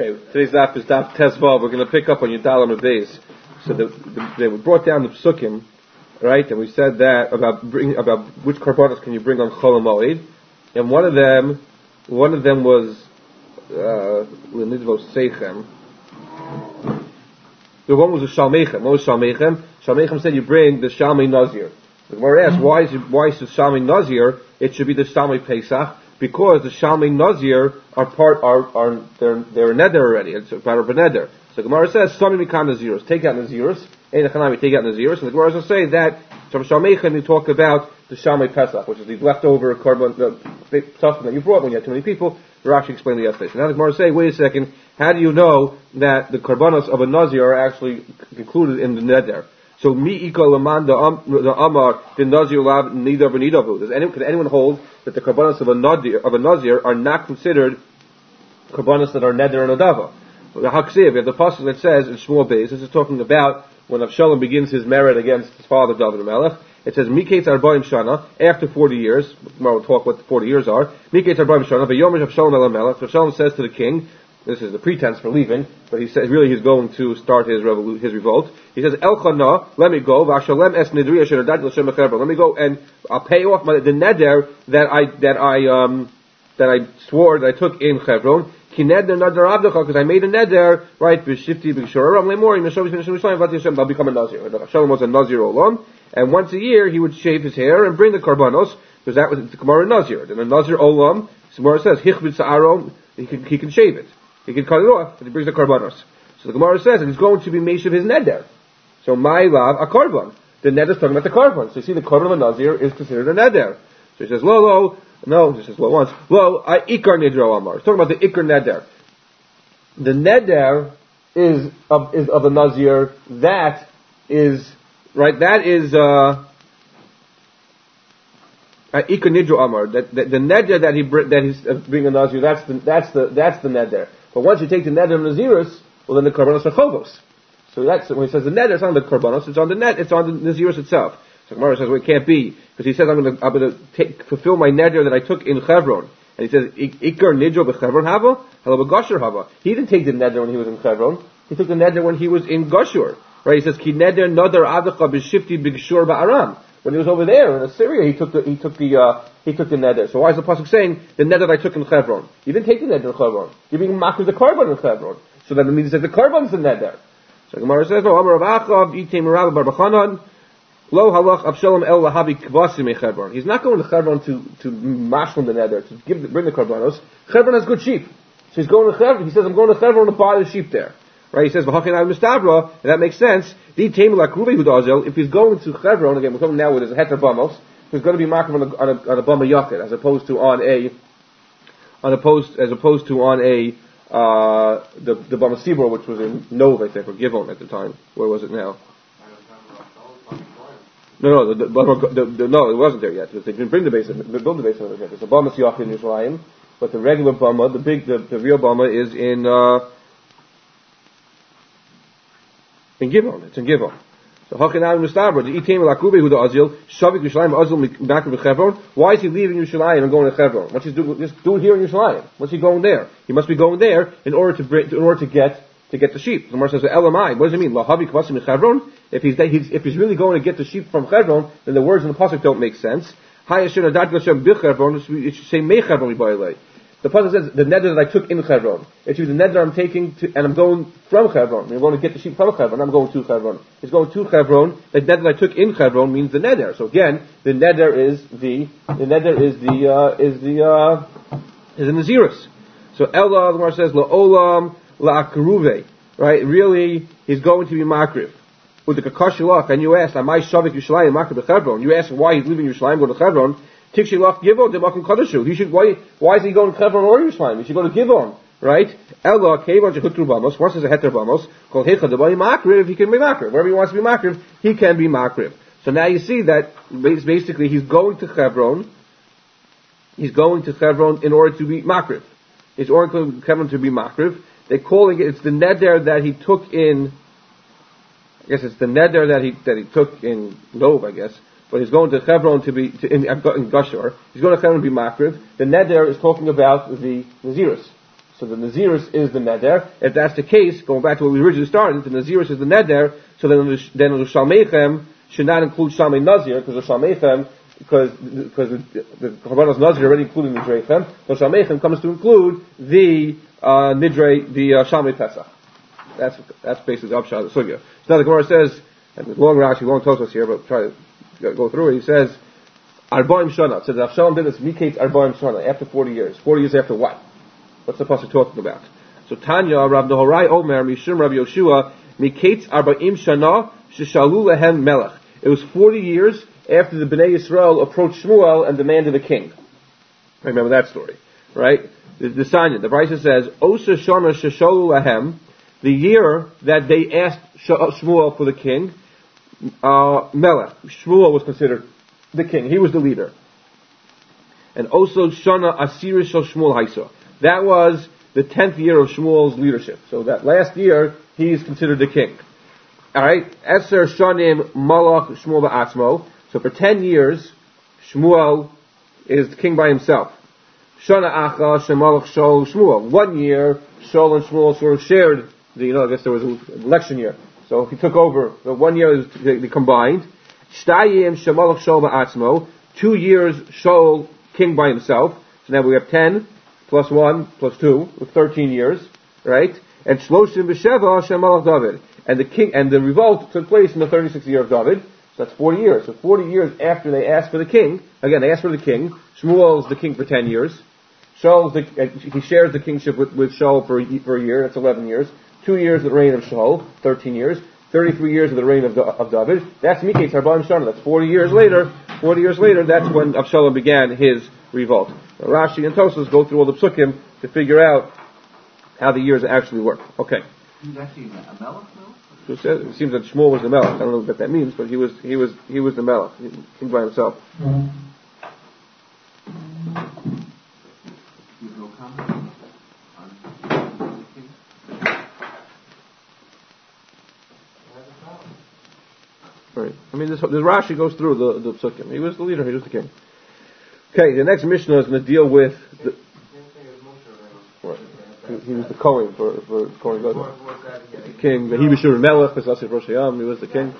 Okay, today's daf is daf Tezvav. We're going to pick up on Yudalam Abayz. So they were brought down the psukim, right? And we said that about which karbanos can you bring on Chol Hamoed, and one of them was L'nidvos Seichem. The one was a Shalmeichem. What was Shalmeichem? Shalmeichem said you bring the Shalmei Nazir. The Gemara asked, why is the Shalmei Nazir? It should be the Shalmei Pesach, because the Shalmei Nazir they're a neder already. It's part of a neder. So the Gemara says, Sami Mikan Naziros. Take out Naziros. Ein Echanami, take out Naziros. And the Gemara will say that from Shalmeichem you talk about the Shalmei Pesach, which is the leftover carbon stuff that you brought when you had too many people. Rashi explained it yesterday. So now the Gemara will say, wait a second, how do you know that the karbanos of a Nazir are actually included in the neder? So mi ika laman the amar the Nazir lav nidar v'nidavu. Could anyone hold that the karbanos of a Nazir are not considered karbanos that are neder and adava? The Haksiv, we have the pasuk that says in Shmuel Beis. This is talking about when Avshalom begins his merit against his father David Melech. It says Miketz Arba'im Shana, after 40 years. Tomorrow we'll talk what the 40 years are. Miketz Arba'im Shana, v'yomesh Avshalom el Melech. Avshalom says to the king, this is the pretense for leaving, but he says really he's going to start his revolt. He says, Elchana, let me go, v'ashalem es nidriya shenadad l'shem echevron. Let me go and I'll pay off the neder that I swore that I took in Chevron. Ki neder nadar avdecha, because I made a neder, right, b'shifti b'shoraram le'morim, I'll become a Nazir. Shalom was a Nazir olam, and once a year he would shave his hair and bring the karbanos, because that was the Gemara Nazir. And a Nazir olam, the Gemara says, hichbid sa'arom, he can shave it. He can cut it off, and he brings the karbanos. So the Gemara says that he's going to be meshav his neder. So my lav a karban. The neder is talking about the karban. So you see, the karban of a Nazir is considered a neder. So he says, he says lo once. I ikar nidro amar. It's talking about the ikar neder. The neder is of a Nazir. That is right. That is ikar nidro amar. That the neder that he's being a Nazir. That's the neder. But once you take the neder of Nazirus, well then the karbanos are chovos. So that's when he says the neder, it's on the karbanos, it's on the Nazirus itself. So Gemara says, well, it can't be, because he says I'm going to fulfill my neder that I took in Chevron. And he says, Ikar nidro b'Chevron hava, hello b'Gashur hava. He didn't take the neder when he was in Chevron. He took the neder when he was in Gashur. Right? He says, Ki neder nadar adacha b'shifti b'Gashur ba'aram. When he was over there in Assyria, he took the neder. So why is the pasuk saying the neder that I took in Chevron? You didn't take the neder in Chevron. You're being mocked with the karban in Chevron. So that means that the karban's the neder. So Gemara says, no, Amar Rav Achav, Yitem Rav Bar Bachanan, Lo halach Avshalom el lahabi kvasim e Chevron. He's not going to Chevron to mashlim the neder, to bring the karbanos. Chevron has good sheep. So he's going to Chevron. He says, I'm going to Chevron to buy the sheep there. Right? He says, V'hachin al mistabra, and that makes sense. If he's going to Chevron, again, we're talking now where there's a heter bamos, he's going to be marked on a bama yakid, as opposed to on the bama sibor, which was in Nov, I think, or Givon at the time. Where was it now? No, it wasn't there yet. They didn't build the base of it yet. It's a bama yakid in Yerushalayim, but the regular bama, the real bama is in Givon. It's in Givon. So Hachanam Mustabra, the Item Lakube who the Azil, Shavik Yerushalayim Azil back of Chevron. Why is he leaving Yerushalayim and going to Chevron? What's he do? Just do it here in Yerushalayim. What's he going there? He must be going there in order to get the sheep. The Gemara says, "Elamai." What does it mean? Lahavi kvasim in Chevron. If he's really going to get the sheep from Chevron, then the words in the pasuk don't make sense. Hayashir adat Hashem b'Chevron. It should say mei Chevron libayilei. The pasuk says the neder that I took in Chevron. It should be the neder I'm taking and I'm going from Chevron. I'm going to get the sheep from Chevron. I'm going to Chevron. He's going to Chevron. The neder that I took in Chevron means the neder. So again, the neder is the Nazirus. So Ella, the Gemara says la'olam la'akruve. Right? Really, he's going to be makriv. With the kakashilach, and you ask, am I shavik Yerushalayim makriv b'Chevron? You ask why he's leaving Yerushalayim, going to Chevron. Tikshilach Givon Demakim Kadashu. Why is he going to Chevron or Yerushalayim? He should go to Givon, right? Ella Kevon Shechutru Bamos. Once there's a heter bamos called Hecha Debay Makriv, he can be makriv. Wherever he wants to be makriv, he can be makriv. So now you see that basically he's going to Chevron. He's going to Chevron in order to be makriv. He's going to Chevron to be makriv. They're calling it. It's the neder that he took in. I guess it's the neder that he took in Nov, I guess. But he's going to Chevron in Gashur. He's going to Chevron to be makriv. The neder is talking about the Nazirus. So the Naziris is the neder. If that's the case, going back to what we originally started, the Naziris is the neder, so then the Shalmeichem should not include Shalmei Nazir, because the Shalmeichem, because the Korbanos Nazir already included the Nidreichem, so Shalmeichem comes to include the Nidre, the Shalmei Pesach. That's basically the upshot of the sugya. So now the Gemara says, and the long Rashi, long Tosfos here, but try to go through it. He says, Arbaim Shana. So the Avshalom did this, Mikate Arbaim Shana, after 40 years. 40 years after what? What's the pasuk talking about? So Tanya, Rav Nehorai Omer, Mishum Rav Yoshua, Mikate Arbaim Shana, Sheshalu Lehem Melech. It was 40 years after the Bnei Yisrael approached Shmuel and demanded a king. Remember that story, right? The Sanya, the Brisa says, Osa Shana Sheshalu Lehem, the year that they asked Shmuel for the king, Melech. Shmuel was considered the king. He was the leader. And also Shana Asirish Shel Shmuel Haisa. That was the 10th year of Shmuel's leadership. So that last year, he's considered the king. Alright? Eser Shanim Malach Shmuel Ba'atzmo. So for 10 years, Shmuel is the king by himself. Shana Acha Shemalach Shol Shmuel. 1 year, Shol and Shmuel sort of shared I guess there was an election year. So he took over. The 1 year they combined. Shtayim Shemalach Shol Ba'atzmo. 2 years Shol king by himself. So now we have 10 plus 1 plus 2 with 13 years, right? And Shloshim B'Sheva Shemalach David. And the king and the revolt took place in the 36th year of David. So that's 40 years. So 40 years after they asked for the king. Again, they asked for the king. Shmuel is the king for 10 years. He shares the kingship with Shaul for a year. That's 11 years. 2 years of the reign of Shaul, 13 years. 33 years of the reign of David. That's Miketz Arbaim Shana. That's 40 years later. 40 years later, that's when Avshalom began his revolt. Now, Rashi and Tosfos go through all the psukim to figure out how the years actually work. Okay. He's actually a melech, no? So it seems that Shmuel was the melech. I don't know what that means, but he was the melech, king by himself. No comment on king? Right. I mean, this Rashi goes through the psukim. He was the leader. He was the king. Okay, the next Mishnah is going to deal with the. Right. He was the Kohen for Kohen Gadol. The king. He was Shur Melech. He was the king.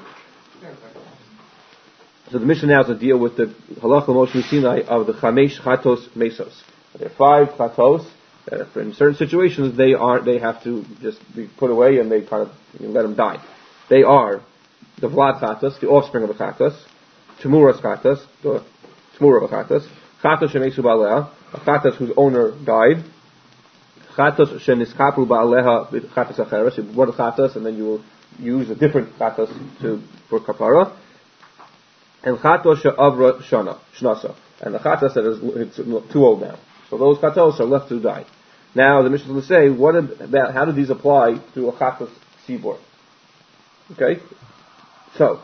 So the Mishnah now is going to deal with the Halacha Moshe Sinai of the Chamesh Chatos Mesos. There are 5 chatos that in certain situations they have to just be put away and they kind of let them die. They are the Vlad Chatos, the offspring of the Chatos, Temuras Chatos, the Temura of the Chatos, Chatos Shemesu Ba'aleha, a Chatos whose owner died, Chatos Sheniskapu Ba'aleha with Chatos Acheres, you bought a Chatos and then you will use a different Chatos for Kapara, and Chatos She'avra Shnasa, and the Chatos that it's too old now. So those Chatos are left to die. Now the Mishnah is going to say, how do these apply to a Chatos Sibor? Okay? So,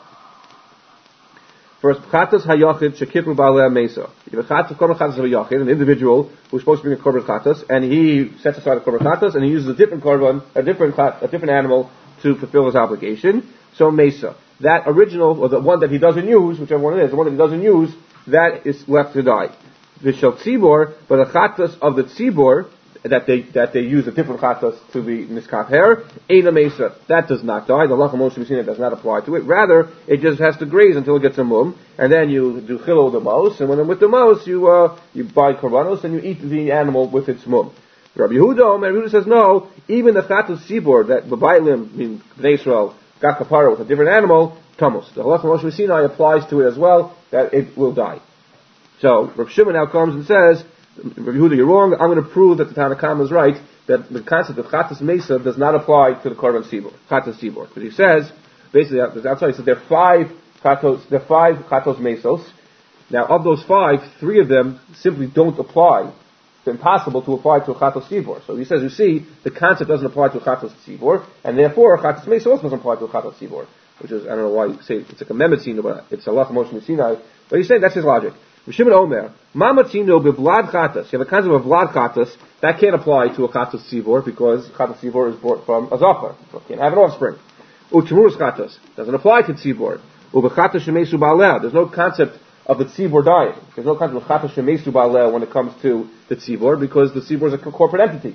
first, Chatos Hayachid Shekipru Ba'aleh Mesa. You have a Chatos Hayachid, an individual who's supposed to bring a Korban Chatos, and he sets aside a Korban Chatos, and he uses a different Korban, a different animal to fulfill his obligation. So Mesa. That original, or the one that he doesn't use, whichever one it is, the one that he doesn't use, that is left to die. The Shel Tzibor, but a Chatos of the Tzibor, that they use a different chatos to be niskaper, Eina Mesa, that does not die. The Halacha Moshe Messina does not apply to it. Rather, it just has to graze until it gets a mum, and then you do chilo the mos, and when with the mos, you buy korbanos and you eat the animal with its mum. Rabbi Yehuda says no, even the chatos sibor that B'Bailim, in Bnei Israel, got kapara with a different animal, tamos. The Halacha Moshe Messina applies to it as well, that it will die. So, Rav Shimon now comes and says, Rabbi Yehuda, you're wrong. I'm going to prove that the Tanna Kama is right, that the concept of Chatas Mesa does not apply to the Korban Sibor, Chatas Sibor. Because he says, basically, outside, he says there are 5 Chatos Mesos. Now, of those 5, 3 of them simply don't apply. It's impossible to apply to a Chatos Sibor. So he says, you see, the concept doesn't apply to a Chatos Sibor, and therefore, Chatas Mesa also doesn't apply to a Chatos Sibor. Which is, I don't know why you say it's like a Memetzina, but it's a Halacha Moshe Sinai. But he's saying that's his logic. Shimon Omer, Mamatzino bevlad chatas. You have a concept of vlad chatas that can't apply to a chatas sivor because chatas sivor is brought from a zachar, so it can't have an offspring. U'temuras chatas doesn't apply to tzibor. U'bechatas shemesu ba'aleh. There's no concept of the tzibor dying. There's no concept of chatas shemesu ba'aleh when it comes to the tzibor because the tzibor is a corporate entity.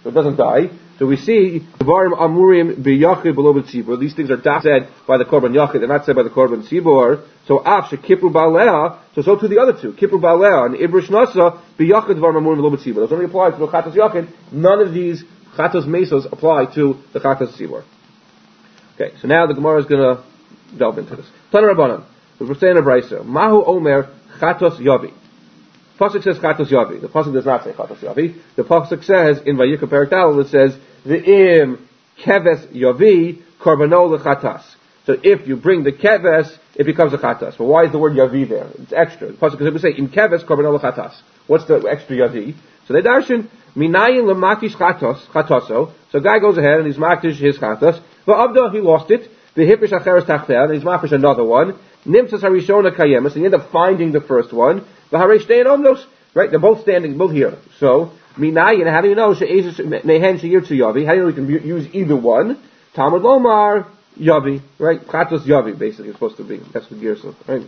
so it doesn't die. So we see Devarim Amurim B'Yachid Below B'Tzibur. These things are said by the Korban Yachid, they're not said by the Korban Tzibur. So Af Shekipru Ba'Leah, so to the other two, Kipru Ba'Leah and Ibrish Nasa B'Yachid Devarim Amurim Below B'Tzibur. Those only apply to the Chatos Yachid. None of these Chatos Mesos apply to the Chatos Tzibur. Okay, so now the Gemara is going to delve into this. Tana Rabbanan, we're saying a brayso. Mahu Omer Chatos Yavi. Pasuk says Chatos Yavi. The Pasuk does not say Chatos Yavi. The Pasuk says in Vayikra Perek Daled, it says V'im Keves Yavi Korbanol Lechatas. So if you bring the Keves, it becomes a Chatas. But why is the word Yavi there? It's extra. The Pasuk could say in Keves Korbanol Lechatas. What's the extra Yavi? So they darshan Minayin Lemakish Chatoso. So a guy goes ahead and he's makish his Chatas. V'Abda, he lost it. V'Hipish Acheres Tachtel, and he's makish another one. Nimtzas Harishona Kayemas, and you end up finding the first one. V'Harei Shtein Omnos, right? They're both standing, both here. So, Minayin, how do you know? She'ezes Nehen She'ir to Yavi. How do you know we can use either one? Talmud Lomar Yavi, right? Chatos Yavi, basically, it's supposed to be. That's the gear, right?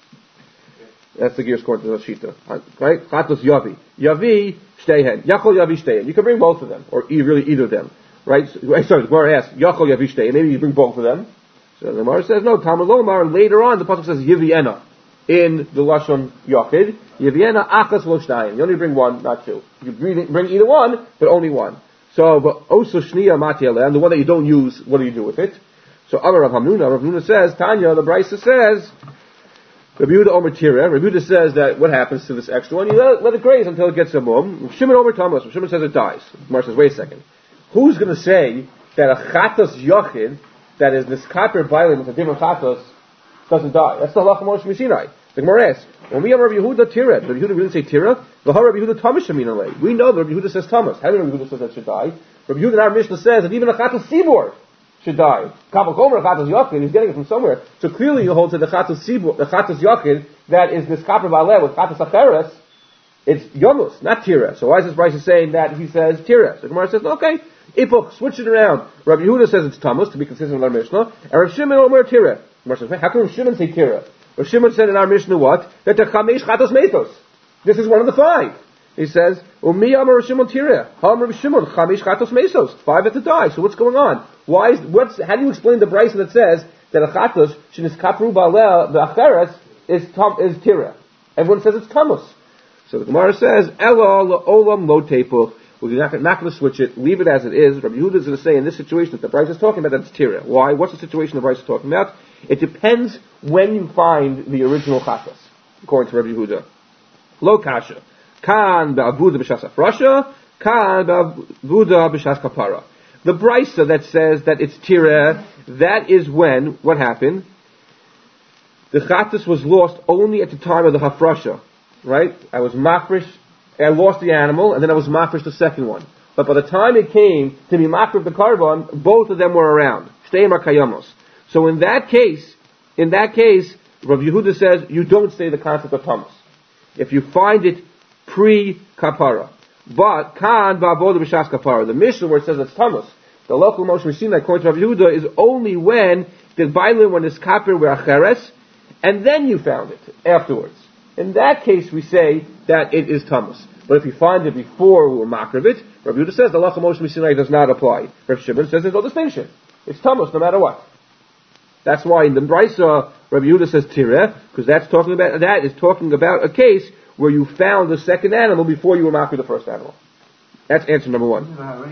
That's the gear according to the Shita, right? Chatos Yavi. Yavi Shtehen. Yachol Yavi Shtehen. You can bring both of them, or really either of them, right? Sorry, the Gemara asks, Yachol Yavi Shtehen. Maybe you bring both of them. So the Gemara says, no, Talmud Lomar, later on, the Pasuk says Yiviena. In the Lashon Yachid, Yiviena Achas Lo Shtayim. You only bring one, not two. You bring either one, but only one. So, but Oso Shniya Matiele, and the one that you don't use, what do you do with it? So, Amar Rav Hamnuna says, Tanya, the Brisa says, Rabbi Yehuda Omer Tira, Rabbi Yehuda says that what happens to this extra one? You let it graze until it gets a mum. Shimon Omer Thomas, Shimon says it dies. Gemara says, wait a second. Who's going to say that a Chatos Yachid, that is Niskaper Bailim with a different Chatos, doesn't die? That's the Halacha Moshe Mishinai. The Gemara asks, when we have Rabbi Yehuda Tira, Rabbi Yehuda didn't say Tira, Rabbi Yehuda Thomas Shamin. We know that Rabbi Yehuda says Thomas. How do Rabbi Yehuda says that should die? Rabbi Yehuda in our Mishnah says that even a Chatos Sibor should die. Kabal Gomer, Chatos Yachid, he's getting it from somewhere. So clearly you hold to the Chatos Sibor, the Chatos Yachid, that is this Kapar Baleh with Chatos Acheres, it's Yomus, not Tira. So why is this Bryce saying that he says Tira? So the Gemara says, okay, Ipok, switch it around. Rabbi Yehuda says it's Thomas, to be consistent with our Mishnah, and Rav Shimon Omer Tira. The Gemara says, how can Rav Shimon say Tira? Rav Shimon said in our Mishnah what? That the Chamesh Chatos Metos. This is one of the five. He says, Umi Amar Rav Shimon Tira. Ham Rav Shimon, Chamesh Chatos Mesos. Five at the die. So what's going on? How do you explain the Bryce that says that a Chatos, Shinis Kapru Baleh, the Acheres, is Tira? Everyone says it's Thomas. So the Gemara says, Ela Olam Lo Tepuch. We're not going to switch it. Leave it as it is. Rabbi Yehuda is going to say in this situation that the Bryce is talking about, that it's Tira. Why? What's the situation the Bryce is talking about? It depends when you find the original Chatas, according to Rabbi Yehuda. Lo Kasha. Kan Ba'avuda B'Shas Afrasha. Kan Ba'avuda B'Shas Kapara. The Brysa that says that it's Tira, that is when, what happened? The Chatas was lost only at the time of the Hafrasha. Right? I was mafresh, I lost the animal, and then I was mafresh the second one. But by the time it came to be mafresh the carbon, both of them were around. Shteim kayamos. So in that case, Rav Yehuda says you don't say the concept of Thomas. If you find it pre-kapara. But kan ba'avoda b'shas kapara. The Mishnah where it says it's Thomas, the local Moshe Mishinai according to Rav Yehuda is only when the Bailim when it's kapir were acheres, and then you found it afterwards. In that case, we say that it is Thomas. But if you find it before we were makar of it, Rav Yehuda says the Halacha Moshe Mishinai does not apply. Rav Shimon says there's no distinction. It's Thomas no matter what. That's why in the Brisa, Rav Yehuda says Tireh, because that is talking about a case where you found the second animal before you were makar the first animal. That's answer number one.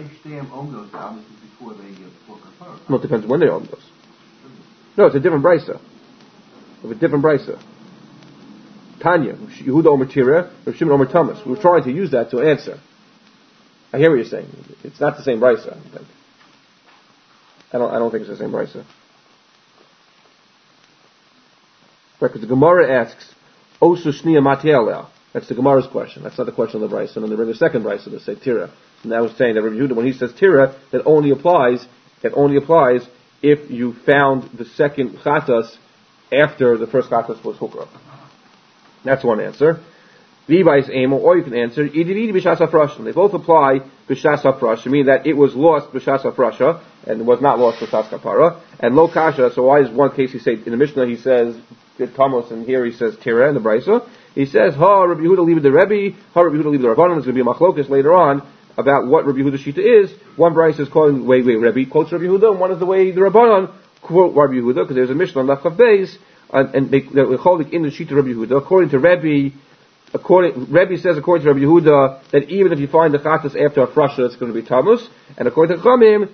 Well, it depends when they own those. No, it's a different Brisa. Of a different Brisa. Tanya, Yehuda Omer Tira, Rav Shimon Omer Thomas. We're trying to use that to answer. I hear what you're saying. It's not the same Brisa, I think. I don't think it's the same Brisa. Right, because the Gemara asks, Osu Shniya Matielea. That's the Gemara's question. That's not the question of the Brisa. And then they bring the second Brisa to say Tira. And I was saying that Rav Yehuda, when he says Tira, that only applies if you found the second Chatas after the first Chatas was Hukra. That's one answer. Levi's Amo, or you can answer, Idiri B'Shas HaFrasha. They both apply B'Shas HaFrasha, meaning that it was lost B'Shas HaFrasha, and was not lost B'Shas Kapara. And Lo Kasha, so why is one case he say, in the Mishnah he says, Thomas, and here he says Tira in the Brisa. He says, Ha Rabbi Yehuda leave the Rebbe, Ha Rabbi Yehuda leave the Rabbanim, there's going to be a machlokas later on, about what Rabbi Yehuda's Shita is. One Bryce is calling the way Rabbi quotes Rabbi Yehuda, and one is the way the Rabbanon quote Rabbi Yehuda, because there's a Mishnah on Lafchav Beis, and they're holding in the Shita Rabbi Yehuda. According to Rabbi says, according to Rabbi Yehuda, that even if you find the Chatas after a Frasha, it's going to be Tamus, and according to Chamim,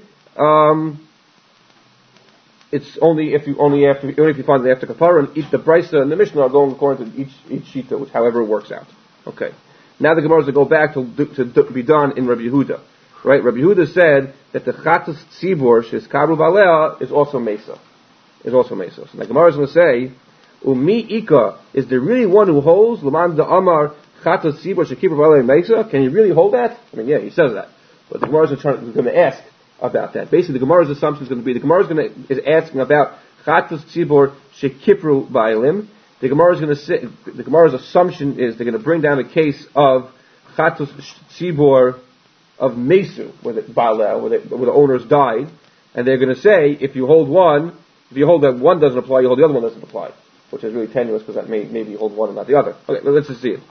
it's only if you find it after Kapara, and the Brisa and the Mishnah are going according to each Shita, which however it works out. Okay. Now the Gemara is going to go back to be done in Rabbi Yehuda. Right? Rabbi Yehuda said that the Chatas Tzibor, Shes Kabru Balea, is also Mesa. So the Gemara is going to say, Umi Ika, is there really one who holds Laman da Amar Chatas Tzibor Shekibur Balea Mesa? Can you really hold that? I mean, yeah, he says that. But the Gemara is going to ask about that. Basically, the Gemara's assumption is going to be, is asking about Chatas Tzibor Shekibru Balea. The Gemara's assumption is they're going to bring down a case of Chatos Tzibor of Mesu, where the owners died, and they're going to say, if you hold that one doesn't apply, you hold the other one doesn't apply, which is really tenuous, because that maybe you hold one and not the other. Okay, let's just see it.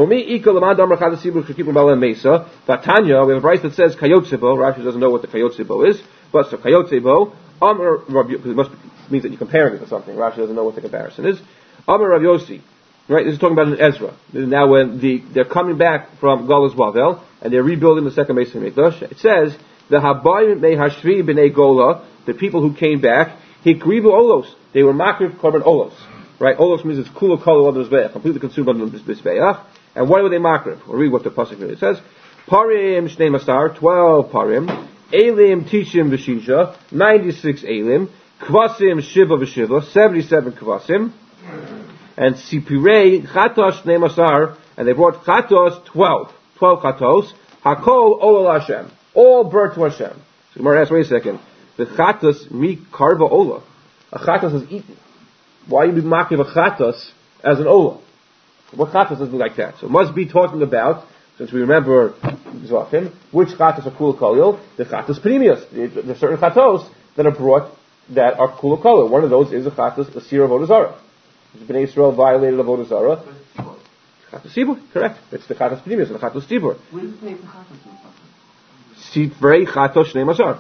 Vatanya, we have a Bryce that says Kayotzebo. Rashi doesn't know what the Kayotzebo is, but so Kayotzebo, because it means that you're comparing it to something. Rashi doesn't know what the comparison is. Amar Rav Yossi, right? This is talking about an Ezra. Now, when they're coming back from Galus Bavel and they're rebuilding the second Beis Hamikdash, it says the Habayim Mei Hashvi B'nei Gola, the people who came back, Hikrivu Olos, they were Makriv Korban Olos, right? Olos means it's kula kol on the Mizbeach, completely consumed on the Mizbeach. And why were they Makriv? We'll read what the pasuk really says. Parim Shnei Masar, 12 Parim, Elim Tishim V'Shisha, 96 Elim, Kvasim Shiva V'Shiva, 77 Kvasim. And Sipirei Chatos Shnei Masar, and they brought Chatos 12 Chatos, Hakol Olal Hashem, all burnt to Hashem. So Gemara asks, wait a second, the Chatos mi karva ola, a Chatos is eaten. Why you be makiv a Chatos as an ola? What Chatos is like that? So it must be talking about, since we remember Zvachim, which Chatos are kula kolil, the Chatos Pnimius. There's certain Chatos that are brought that are kula kolil. One of those is a Chatos, a Sira Avodah Zarah. Bnei Israel violated Avodah Zarah. Chatos Tzibur, correct. It's the Chatos Pnimius and the Chatos Tzibur. Where does it say the Chatos? Sivrei Chatos Shnei Masar.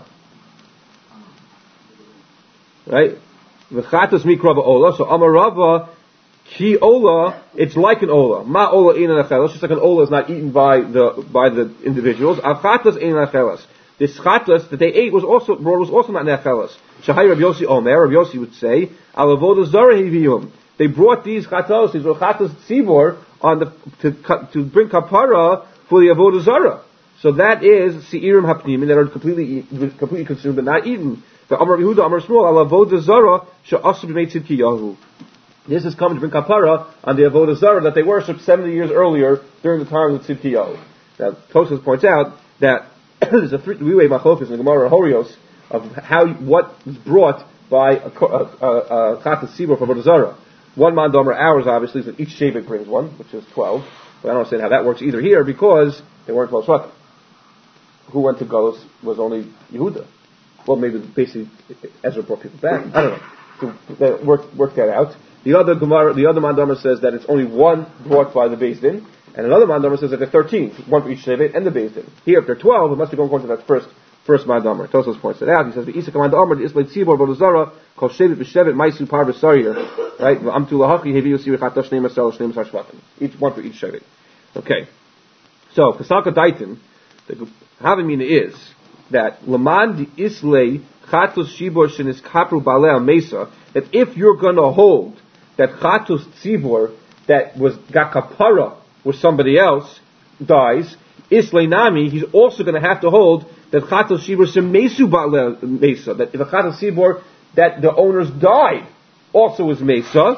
Right? The Chatos Mikrava Ola. So Amarava Ki Ola. It's like an Ola. Ma Ola Ein Achelas. Just like an Ola is not eaten by the individuals. Al Chatos Ein Achelas. This Chatos that they ate was also not an Achelas. Shahai Rav Yossi Omer. Rav Yossi would say Al Avodah Zarah Hiviyum. They brought these chatos, these were chatos tzibor, to bring kapara for the avodah zarah. So that is seirim hapnimin that are completely consumed but not eaten. The Amar Yehuda, Amar Shmuel, al avodah zarah she'asu b'mei tzidkiyahu. This is coming to bring kapara on the avodah zarah that they worshipped 70 years earlier during the time of Tzidkiyahu. Now Tosfos points out that there's a three-way machlokas in the Gemara Horios of what is brought by a chatas tzibor for avodah zarah. One mandomer hours, obviously, is that each Shavik brings one, which is 12. But I don't understand how that works either here, because they weren't 12 shvatim. Who went to Golos was only Yehuda. Well, maybe basically Ezra brought people back. I don't know. So work that out. The other mandomer says that it's only one brought by the Beis Din, and another mandomer says that there are 13, one for each Shavik and the Beis Din. Here, if there are 12, it must be going to that first mandomer. Tosos points it out. He says the Isa mandomer the Islay Tzibor Avodah Zarah called Shevet B'Shevet Maisu Par V'Saryer, right? Amtu Lahachi Heviu Siri Chatash Shnei Masar Shnei Masar Shvatim. Each one for each Shevet. Okay. So Kasaka Daitin, the Havamina is that Laman the Islay Chatos Shibor Shenis Kapru Balei Mesa, that if you're going to hold that Chatos Tzibor that got kapara with somebody else dies, Islay Nami, he's also going to have to hold that Chatos Shibor Shemesu Balei Mesa, that if a Chatos Shibor that the owners died also is Mesa.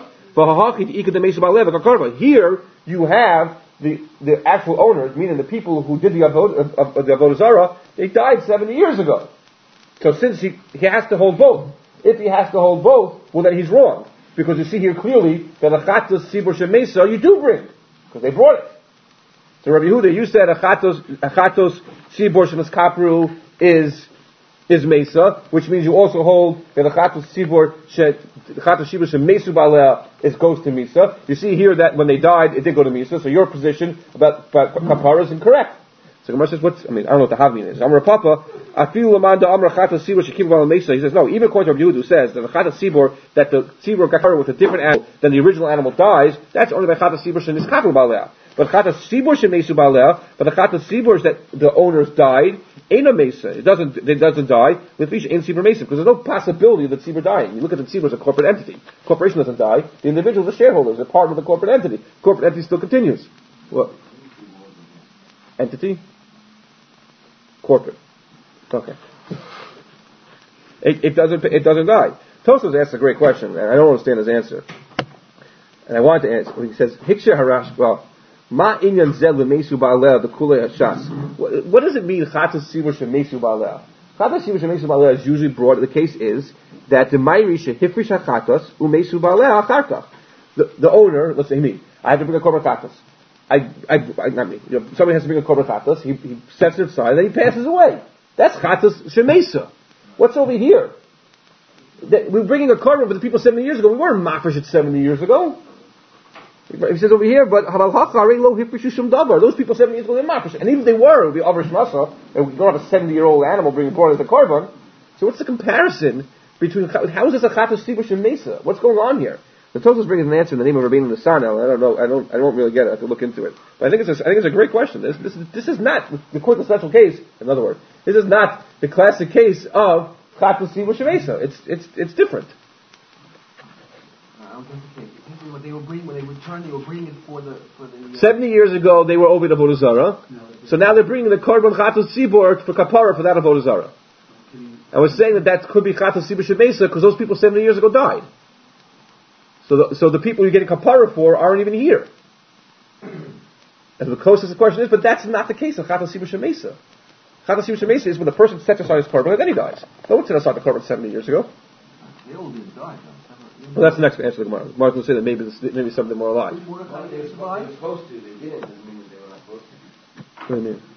Here you have the actual owners, meaning the people who did the Avodah Zarah, they died 70 years ago. So since he has to hold both, if he has to hold both, well then he's wrong. Because you see here clearly that a Chatos Tzibor Shemesa you do bring, because they brought it. So Rabbi Yehuda, you said a Chatos Tzibor Shemes Kapru is Mesa, which means you also hold that the Chatos Shibor Shemesu Balea goes to Mesa. You see here that when they died, it did go to Mesa, so your position about Kapara is incorrect. So Gemara says, I don't know what the Havmin is. Amar Papa, Afilu Lamanda Amar Chata Sibor Shekiv Val Mesa. He says, no, even according to Rabbi Yehuda, who says that the Chata Sibor, that the Sibor got covered with a different animal, then the original animal dies, that's only by Chata Sibor Sheniskafu Balea. But Chata Sibor Shemesu Balea, but the Chata Sibor that the owners died, ain't a Mesa. It doesn't die with Fisha in Sibor Mesa, because there's no possibility of the Sibor dying. You look at the Sibor as a corporate entity. Corporation doesn't die. The individuals, the shareholders, are part of the corporate entity. Corporate entity still continues. What? Entity? Corporate. Okay. It doesn't die. Tosfos asks a great question, and I don't understand his answer. And I wanted to answer. He says, Hiksher Harash, well, Ma inyan zel v'mesu ba'aleh the kulei hashas. What does it mean, Chatas Sibor shemesu ba'aleh? Chatas Sibor shemesu ba'aleh is usually brought, the case is, that the Mayrisha hifrish hachatas umesu ba'aleh acharkach. The owner, let's say me, I have to bring a korban chatas. Not me. Somebody has to bring a korban chatas. He sets it aside, then he passes away. That's chatas shemesa. What's over here? We're bringing a korban for the people 70 years ago. We weren't mafresh it 70 years ago. He says over here, but those people 70 years ago they're mafresh, and even if they were, it would be avrish masa. And we don't have a 70-year-old animal bringing korban as a korban. So what's the comparison between? How is this a chatas sibur shemesa? What's going on here? The Tosfos brings an answer in the name of Rabbeinu Nesanel. I don't know. I don't really get it. I have to look into it. But I think it's a great question. This is not the quintessential case. In other words, this is not the classic case of chatas sibur shemesa. It's different. I don't think the case. When they returned, they were bringing it for the 70 years ago, they were over the Avodah Zarah. So now they're bringing the korban chatas sibur for kapara for that Avodah Zarah. And we're saying that could be chatas sibur shemesa because those people 70 years ago died. So the people you're getting kapara for aren't even here. And the closest the question is, but that's not the case of chatas sibur shemesa. Chatas sibur shemesa is when the person sets aside his korban and then he dies. No one set aside the korban 70 years ago. They all didn't die. Well, that's the next answer to the Gemara. Mark will say that maybe something more alive. They were supposed to. They didn't. Doesn't mean that they were not supposed to. What do you mean?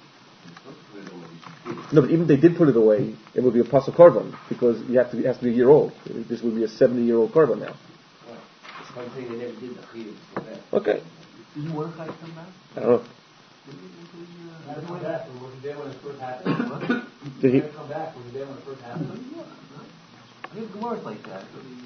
No, but even if they did put it away, it would be a pasuk korban because it has to be a year old. This would be a 70-year-old korban now. I'm saying they never did the chiyuv for that. Okay. Didn't Mordechai come back? I don't know. Come back. Was he there when it first happened? Did he come back? Was he there when it first happened? His Gemara's like that.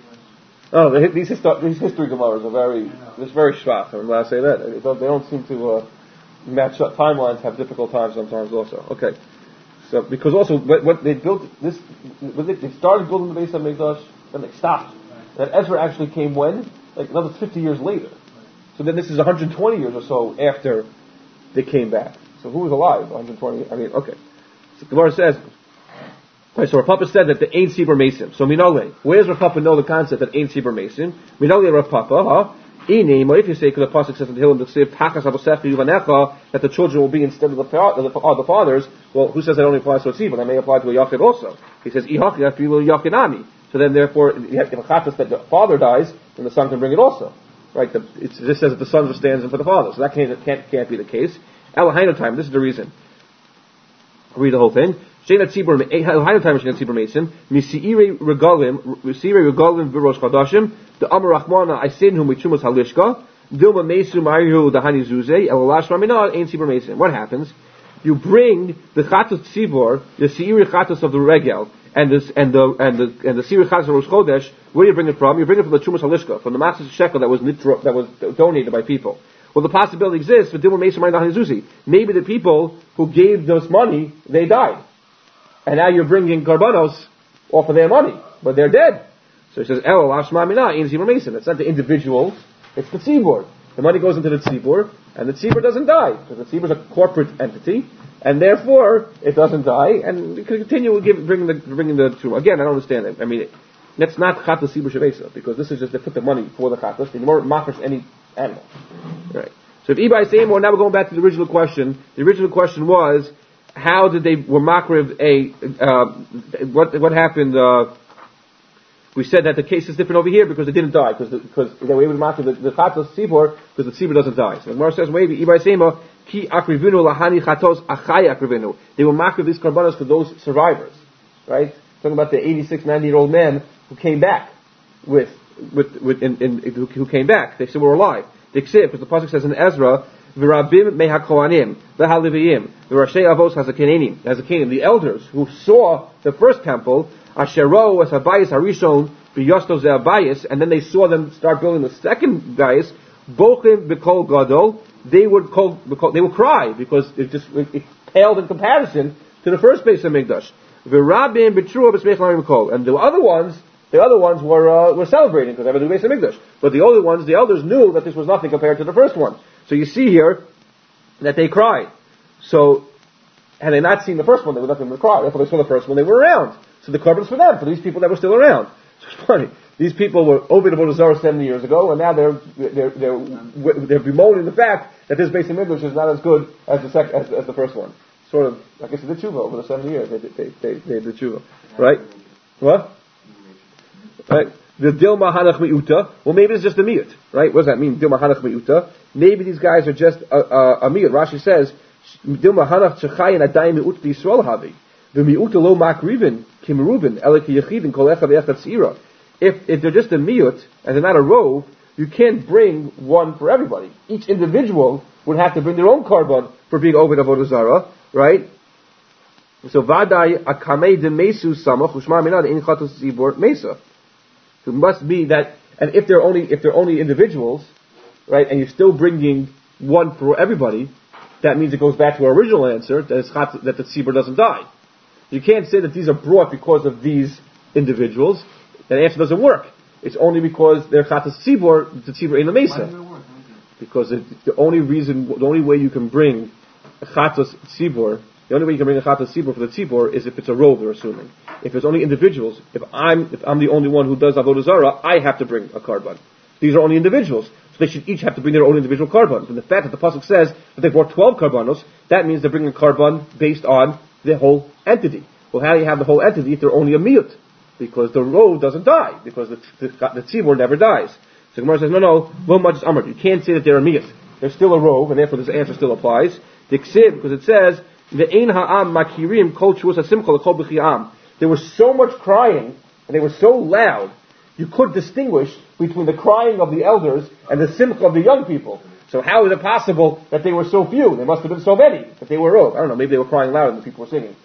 these history gemaras are very schwach. I'm allowed to say that. They don't seem to match up. Timelines have difficult times sometimes also. Okay. So, because also, when they built this, when they started building the Beis HaMikdash, then they stopped. That Ezra actually came when? Like another 50 years later. So then this is 120 years or so after they came back. So who was alive? 120? I mean, okay. So Gemara says, right, so Rav Papa said that the Ein Sibur Mason. So Minole, where does Rav Papa know the concept that Ein Sibur Mason? Minole Rav Papa, if you say, because the Pasuk says in Tehillim, that the children will be instead of the fathers, well, who says that only applies to a tzibur? That may apply to a yachid also. He says, so then therefore, if a chatas that the father dies, then the son can bring it also. Right? It just says that the son stands in for the father. So that can't be the case. Elahainu time, this is the reason. I'll read the whole thing. Shena tzibur mason, misiire regalim v'rosh chadashim, the Amar Rachmana Aisin whom michumas halishka, Dilma Mesu Marihu the Hani Zuze, Elalash Ramina, Ein Sibur Mason. What happens? You bring the Chatos Tzibor, the Seiri Chatos of the Regel, and the Seiri Chatos of Rosh Chodesh. Where do you bring it from? You bring it from the Chumas Halishka, from the Matzah Shekel that was donated by people. Well, the possibility exists for Dilma Mesu Marihu the Hani Zuze. Maybe the people who gave this money, they died. And now you're bringing Karbanos off of their money, but they're dead. So he says, El Ashma Mina, Ein Sibur Mason. It's not the individuals, it's the tzibur. The money goes into the tzibur, and the tzibur doesn't die. So the tzibur is a corporate entity, and therefore it doesn't die, and you can continue bringing the tzibur. Again, I don't understand it. I mean, that's not chatas sibur shevesa, because this is just they put the money for the chatas. They never mafresh any animal. Right. So if Ibai say more, now we're going back to the original question. The original question was, how did they were makriv what happened? We said that the case is different over here because they didn't die, because they were able to makriv the chatos tzibur because the tzibur doesn't die. So the Gemara says maybe Ibai Sema ki akrivinu lahani chatos achay akrivinu. They were makriv these karbanos for those survivors, right? Talking about the 86, 90-year-old man who came back who came back. They still were alive. They say because the pasuk says in Ezra V'rabim mehakohanim, v'haliviyim, v'rashei avos hazakanim, the elders who saw the first temple, ashero as habayis harishon, b'yosto ze'abayis, and then they saw them start building the second bayis, bochim b'kol gadol, they would cry, because it paled in comparison to the first base of Mikdash. V'rabim b'trua b'smech l'amim b'kol, and the other ones were celebrating because they have a new base of Mikdash. But the older ones, the elders knew that this was nothing compared to the first one. So you see here that they cried. So, had they not seen the first one, they would not have cried. Therefore they saw the first one, they were around. So the carbon's for them, for these people that were still around. So it's funny. These people were Obed Avodah Zarah 70 years ago, and now they're bemoaning the fact that this base of Mikdash is not as good as the first one. Sort of, I guess they did tshuva over the 70 years. They did tshuva. Right? What? Right? The Dilma Hanach Mi'uta. Well, maybe it's just a miut. Right? What does that mean? Dilma Hanach Mi'uta. Maybe these guys are just a miut. Rashi says, Dilma Hanach Tchachayin Adayim Mi'ut B'Yisrael Havi. The Mi'uta Lo Makrivin Kim Reuben Elek Yechidin Kol Echad Echad Tzira. If they're just a miut and they're not a rove, you can't bring one for everybody. Each individual would have to bring their own carbon for being Oved Avodah Zarah, right? So Vadai Akamei de Mesu Samach Ushma Minad In Chatos Zibor Mesa. So it must be that, and if they're only individuals, right, and you're still bringing one for everybody, that means it goes back to our original answer that the tzibur doesn't die. You can't say that these are brought because of these individuals. That answer doesn't work. It's only because they're chatas tzibur, the tzibur in the mesa. Because the only way you can bring a chatas tzibur, the only way you can bring a chatas tzibur for the tzibur is if it's a rove, they're assuming. If it's only individuals, if I'm the only one who does avodah zarah, I have to bring a carbon. These are only individuals, so they should each have to bring their own individual carbon. And the fact that the pasuk says that they brought 12 carbonos, that means they're bringing a carbon based on the whole entity. Well, how do you have the whole entity if they're only a miut? Because the rove doesn't die, because the tzibur never dies. So Gemara says, no, lo majus amar. You can't say that they're a miut. They're still a rove, and therefore this answer still applies. Diksiv, because it says, ve'ein ha'am makirim kol shuas hasimcha l'kol b'chi'am. There was so much crying, and they were so loud, you could distinguish between the crying of the elders and the simcha of the young people. So how is it possible that they were so few? There must have been so many that they were rove. I don't know, maybe they were crying louder than the people were singing.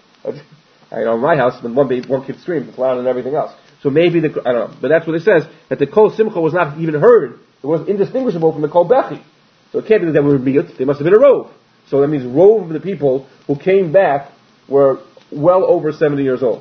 I know in my house, when one kid screams, it's louder than everything else. So maybe I don't know, but that's what it says, that the kol simcha was not even heard. It was indistinguishable from the kol bechi. So it can't be that they were miut, they must have been a rove. So that means rove of the people who came back were well over 70 years old.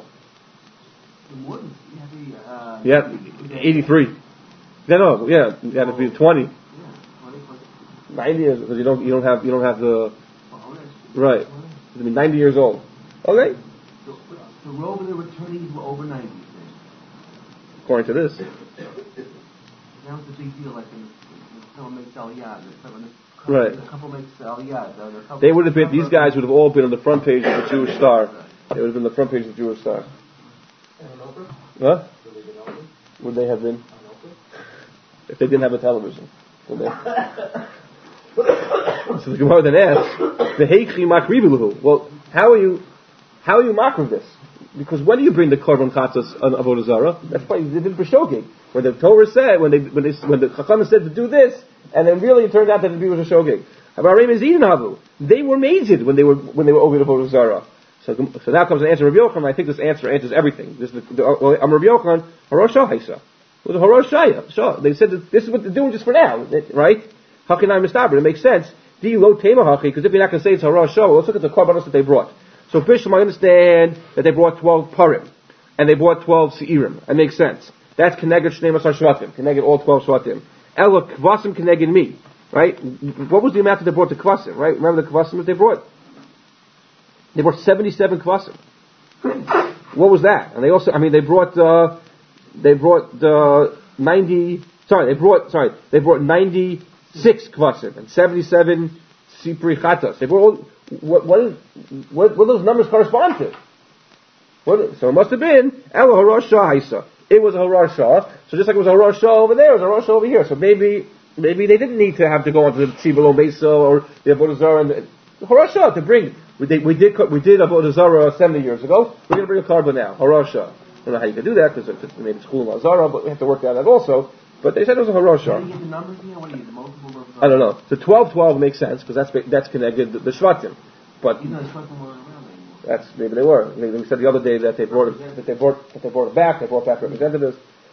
Yeah, 83. No, yeah, you had to be 20. 90 years, because you don't have the, right. I mean, 90 years old. Okay. So the rove of the returnees were over 90, according to this. That was the big deal, like someone makes aliyah, right. A couple makes aliyah. They would have been, these guys would have all been on the front page of the Jewish Star. They would have been the front page of the Jewish Star. Huh? Would they have been? If they didn't have a television. Would they? So the Gemara then asks, well, how are you makriv this? Because when do you bring the korban chatzos on avodah zarah? That's why they did b'shogeg. When the Torah said, when the Chachamim said to do this, and then really it turned out that it was a shogeg. They were mazed when they were over avodah zarah. So now comes the answer of Rabbi Yochanan. I think this answer answers everything. Rabbi Yochanan, Horosh Shahisa. It was a Horosh Shah. They said that this is what they're doing just for now, right? Hakinai Mistaber. It makes sense. Because if you're not going to say it's Horosh Shah, let's look at the korbanos that they brought. So Bishlam, I understand that they brought 12 parim, and they brought 12 seirim. That makes sense. That's Keneged Shnei Masar Shvatim. Keneged all 12 Shvatim. Ela Kvasim Keneged me. Right? What was the amount that they brought to Kvasim? Right? Remember the Kvasim that they brought? They brought 77 kvasim. What was that? And they also, they brought 96 kvasim and 77 sipri chatas. They brought what do those numbers correspond to? So it must have been Ela Horosh Shah Haisa. It was a Horosh Shah. So just like it was a Horosh Shah over there, it was a Horosh Shah over here. So maybe they didn't need to have to go onto the Tzibur Mesa or the Avodah Zarah and the Horosh Shah to bring. We did Avodah Zarah 70 years ago. We're going to bring a carbon now. Horosh Shah. I don't know how you can do that because maybe it's cool in Azara, but we have to work out that also. But they said it was a How do Harosha. you get the numbers here? What do you use? Multiple of... I don't know. So 12-12 makes sense because that's connected to the Shvatim. But You know, it's not more around anymore. that's maybe they were. We said the other day that they brought it back. They brought back representatives.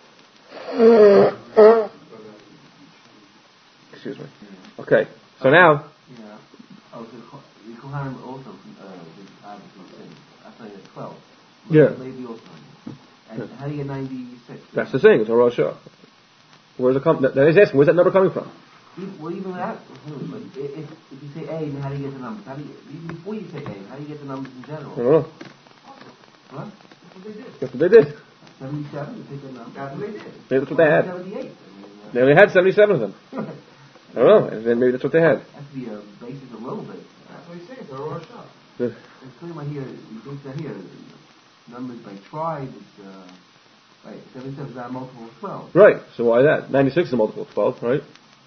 Excuse me. Okay. So now. Yeah. Oh, so the Kohanim also obviously I thought you had 12. Yeah. Levi also. And how do you get 96? That's the thing. It's a Rosh Hashanah. Where's the he's asking, where's that number coming from? Well, even that, but if you say A, then how do you get the numbers? How do you, even before you say A, how do you get the numbers in general? I don't know. What? That's what they did. 77, you take the number. That's what they did. Maybe that's what they had. 78. They only had 77 of them. I don't know. And then maybe that's what they had. Has to be a basis a little bit. That's what he's saying, it's a Rosh Hashanah. The- It's clear right here, you think that here, numbers by tribe is, right, 77 is not multiple of 12. Right. So why that? 96 is a multiple of 12, right?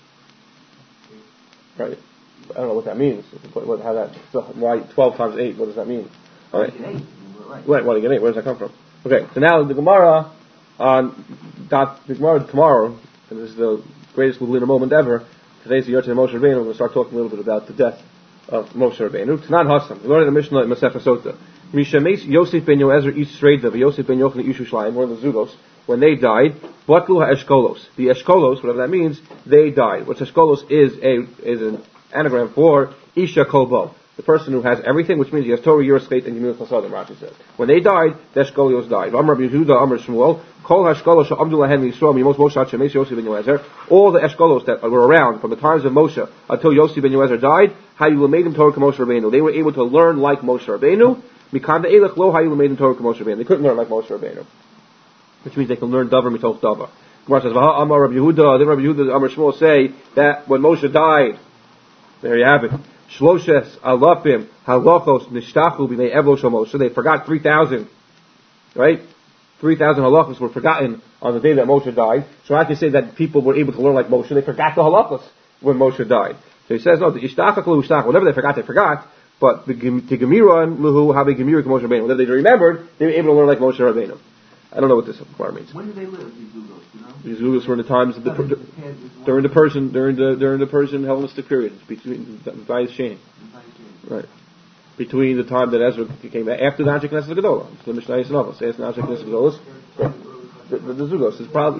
Right. I don't know what that means. How that? So why 12 times 8? What does that mean? All right. You get 8, right. Right. Why do you get 8? Where does that come from? Okay. So now the Gemara the Gemara tomorrow, and this is the greatest Lubliner moment ever. Today's the Yom Moshe Rabbeinu. We're going to start talking a little bit about the death of Moshe Rabbeinu. Tanan Hassam. We learned in the Mishnah in Masechah Sota. Mishames Yosef ben Yoezer Ish Sreida, Yosef ben Yochanan Ish Ushlayim, one of the Zugos, when they died, Batlu HaEshkolos. The Eshkolos, whatever that means, they died. What Eshkolos is an anagram for Isha Kolbo, the person who has everything, which means he has Torah, Yeruskeit, and Gemilut Chasadim, Rashi says. When they died, the Eshkolios died. Amar Yehuda, Amar Shmuel, Kol HaEshkolos Sha'amdu Lahen Yisrael, Mimos Moshe Shemesh Yosef ben Yoezer, all the Eshkolos that were around from the times of Moshe until Yosef ben Yoezer died, how you made them Torah Moshe Rabbeinu. They were able to learn like Moshe Rabbeinu. Mikanda Elech Lo Hayu made them Torah Moshe Rabbeinu. They couldn't learn like Moshe Rabbeinu, which means they can learn Davar Mitoch Davar. Gemara says, "Vaha Amar Rabbi Yehuda." Then Rabbi Yehuda, Amar Shmuel say that when Moshe died, there you have it. Shloshes alafim halachos nishtachu b'nei Evlo shel Moshe. They forgot 3,000, right? 3,000 halachos were forgotten on the day that Moshe died. So I can say that people were able to learn like Moshe. They forgot the halachos when Moshe died. So he says, no, the ishtachak lu ishtach. Whatever they forgot. But the Gemira luhu have a Gemira Moshe Rabbeinu. Whatever they remembered, they were able to learn like Moshe Rabbeinu. I don't know what this part means. When did they live, these Zugos, you know? These Zugos were in the times of during the Persian Hellenistic period, between Vayis Sheni. Right. Between the time that Ezra came back, after the Anshe Knesset Gedolah. It's the Mishnah Yisrael. After the Anshe Knesset Gedolah. The Zugos is probably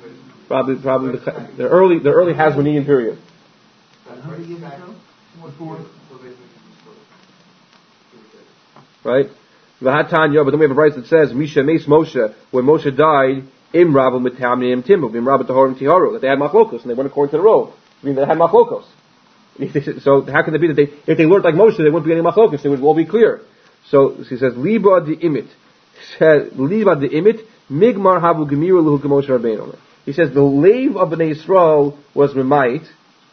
the early Hasmonean period. And how many years ago? Before? Right? V'hatanya, but then we have a verse that says, Misha Meis Moshe, when Moshe died, Im Rabba Mitamni Im Timu, Im Rabba Tahorim Tiharu, that they had machlokos, and they went according to the road. I mean, they had machlokos. So how can it be that if they learned like Moshe, they wouldn't be any machlokos, they would all be clear. So he says, Liba the Imit. He says, Liba the Imit, Migmar Havu Gemira Luhu Moshe Rabbeinu. He says, the lave of Bnei Yisrael was Memait.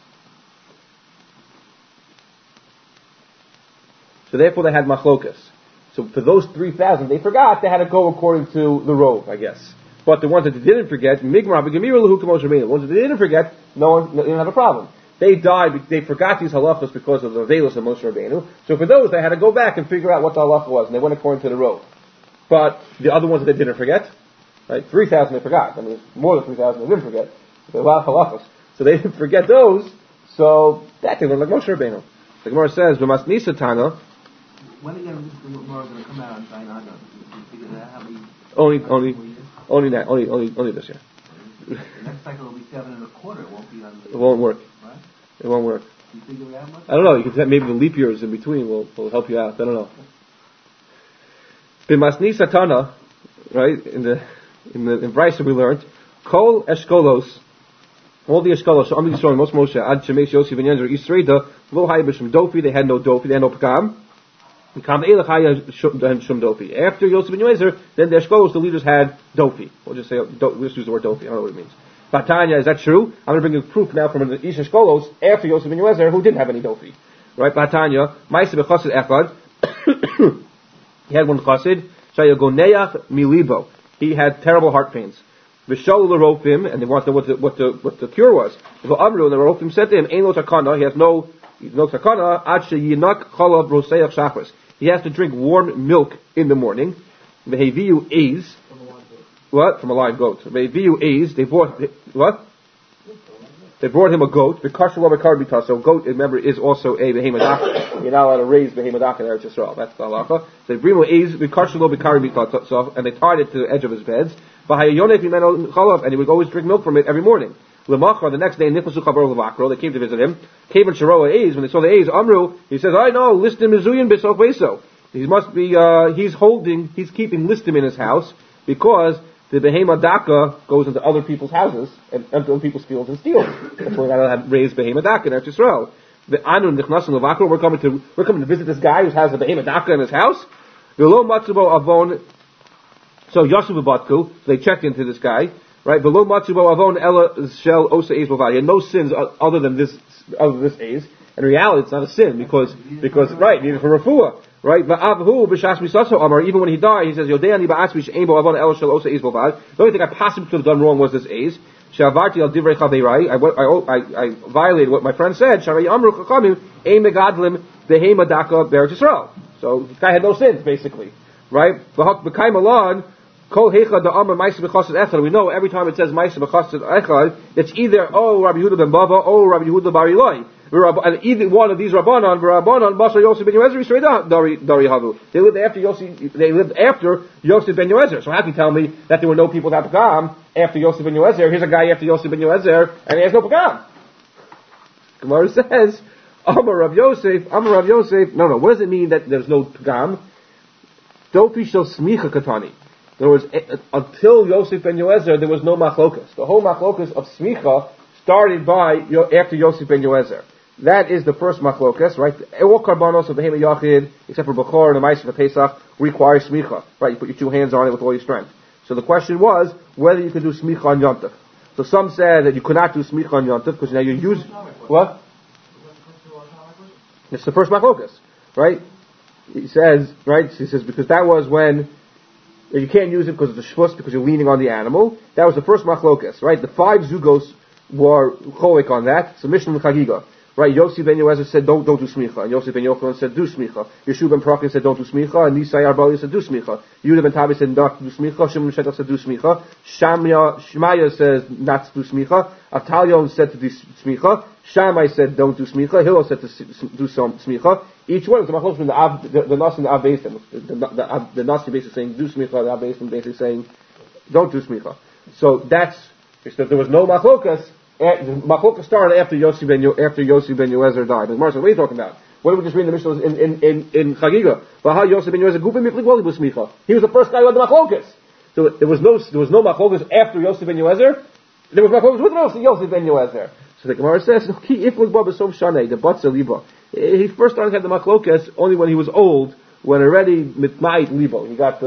So therefore they had machlokas. So for those 3,000, they forgot they had to go according to the road, I guess. But the ones that they didn't forget, Migmar B'Gemira Lahu K'Moshe Rabbeinu. The ones that they didn't forget, they didn't have a problem. They died, they forgot these halachos because of the veilus of Moshe Rabbeinu. So for those, they had to go back and figure out what the halacha was, and they went according to the road. But the other ones that they didn't forget, right, 3,000 they forgot. I mean, more than 3,000 they didn't forget. There were a lot of halachos. So they didn't forget those, so that they learned like Moshe Rabbeinu. The Gemara says, V'mas Nisa Tana, when again is the Gemara going to come out and try not to figure that out? How many? Only this year. The next cycle will be 7 1/4. It won't be on. It won't work. Right? It won't work. You figure it out much? I don't know. You can maybe the leap years in between will help you out. I don't know. B'masni Satana, right? In Bryce we learned Kol Eshkolos. All the Eshkolos, so Amdi Yisrael, most Moshe, Ad Shemesh Yosef and Yenzer Yisreida, Lo Hay B'Shem Dofi. They had no Dofi. They had no Pekam. After Yosef and Yoezer, then the Eshkolos, the leaders had Dofi. We'll just say, we'll just use the word Dofi. I don't know what it means. Batanya, is that true? I'm going to bring you proof now from the Ish Eshkolos after Yosef and Yoezer, who didn't have any Dofi. Right? Batanya, Maisa B'Chasid Echad. He had one Chasid. Shayagoneach Milibo. He had terrible heart pains. V'shalu l'rofim, and they wanted to know what the cure was. V'amru, and the Rofim said to him, Ein lo takana, he has no takana, ad sheyinak chalav roseach shachris. He has to drink warm milk in the morning. V'heviu eiz. What? From a live goat. V'heviu eiz. They bought, what? They brought him a goat. So goat, remember, is also a behemoth. You're not allowed to raise behemoth in Eretz Yisrael. That's the halacha. So they bring him and they tied it to the edge of his beds. And he would always drink milk from it every morning. The next day, they came to visit him. When they saw the A's, Amru, he says, I know, listim mizuyin b'sof beso. He must be, he's keeping listim in his house, because the behemoth daka goes into other people's houses, and into other people's fields and steals. That's why we're going to have raised behemoth daka in Eretz Yisrael. We're coming to visit this guy who has a behemoth daka in his house. So Yosef Batku, they checked into this guy, right? Below Matsubo Avon Ella Shell Osa Ace Bavali. No sins other than this Ace. In reality, it's not a sin because right, needed for refuah, right? Va'avhu b'shas misaso amar. Even when he died, he says Yodeani ba'asmi she'ein bo Avon Ella Shell Osa Ace Bavali. The only thing I possibly could have done wrong was this Ace. Shavarti al divrei chaveirai. I violated what my friend said. Sharai amru chachamim ein megadlim behema daka be'eretz Yisrael. So the guy had no sins, basically, right? V'hak alon. Kol hecha da amar ma'aseh b'chassid echad. We know every time it says ma'aseh b'chassid echad, it's either Rabbi Yehuda ben Bava or Rabbi Yehuda bar Ilai. And either one of these Rabbanon, Basar Yosef ben Yoezer, straight out Dari Havu. They lived after Yosef ben Yoezer. So how can you tell me that there were no people that Pagam after Yosef ben Yoezer? Here's a guy after Yosef ben Yoezer, and he has no Pagam. Gemara says, Amar Rav Yosef. No. What does it mean that there's no Pagam? Dofi shel smicha katani. In other words, until Yosef ben Yoezer, there was no machlokas. The whole machlokas of smicha started after Yosef ben Yoezer. That is the first machlokas, right? All karbanos of the Behema Yachid, except for Bechor and the Ma'aseh Pesach, require smicha. Right, you put your two hands on it with all your strength. So the question was whether you could do smicha on Yom Tov. So some said that you could not do smicha on Yom Tov because now you use what? It's the first machlokas, right? He says because that was when you can't use it because of the shvus, because you're leaning on the animal. That was the first machlokas, right? The 5 zugos were cholik on that. So Mishnah and Chagiga, right? Yosef ben Yoezer said don't do smicha, and Yosef ben Yochanan said do smicha. Yeshua ben Prakin said don't do smicha, and Nisai Arbali said do smicha. Yehuda ben Tavi said not do smicha. Shimon ben Shetach said do smicha. Shmaya says not to do smicha. Avtalion said to do smicha. Shammai said don't do smicha. Hillel said to do some smicha. Each one is the machlokas between the Nas and the Av Beisim. The Nas basically saying do smicha, the Av Beisim basically saying don't do smicha. So there was no machlokas. The machlokas started after Yosef ben Yoezer died. But Marcel, what are you talking about? What did we just read in the Mishnah in Chagiga? Yosef ben Yoezer gupim miflik woli b'smicha. He was the first guy who had the machlokas. So there was no machlokas after Yosef ben Yoezer. There was machlokas with Yosef ben Yoezer. So the Gemara says, the Batza Liba. He first started to have the machlokas only when he was old, when already mitmait libo.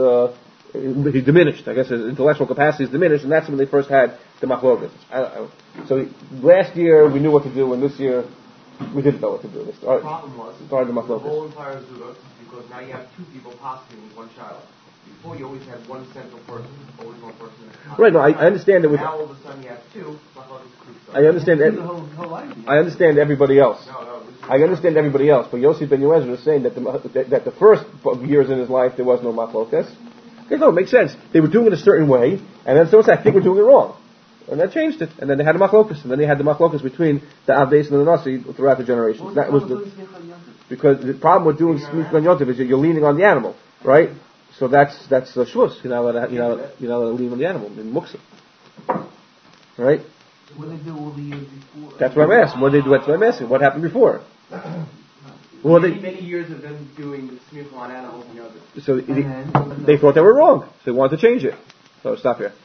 He diminished. I guess his intellectual capacity is diminished, and that's when they first had the machlokas. So last year we knew what to do, and this year we didn't know what to do. The problem was started the machlokas. The whole entire zugos, because now you have 2 people possibly with 1 child. Before you always had 1 central person, always 1 person. Right. No, I understand that. Now all of a sudden you have 2. I understand everybody else. I understand everybody else, but Yosef ben Yoezer was saying that the first years in his life there was no machlokas. Okay, no, it makes sense. They were doing it a certain way, and then someone said, I think we're doing it wrong. And that changed it. And then they had the machlokas, and then they had the machlokas between the Avdeis and the Nasi throughout the generations. That was because the problem with doing smicha on Yom Tov is you're leaning on the animal, right? So that's the shvus. You're not allowed to lean on the animal in muksa. Right? What did they do all the years before? That's what I'm asking. What did they do? That's what I'm asking. What happened before? Many years of them doing smicha on animals and others. So they thought they were wrong. So they wanted to change it. So stop here.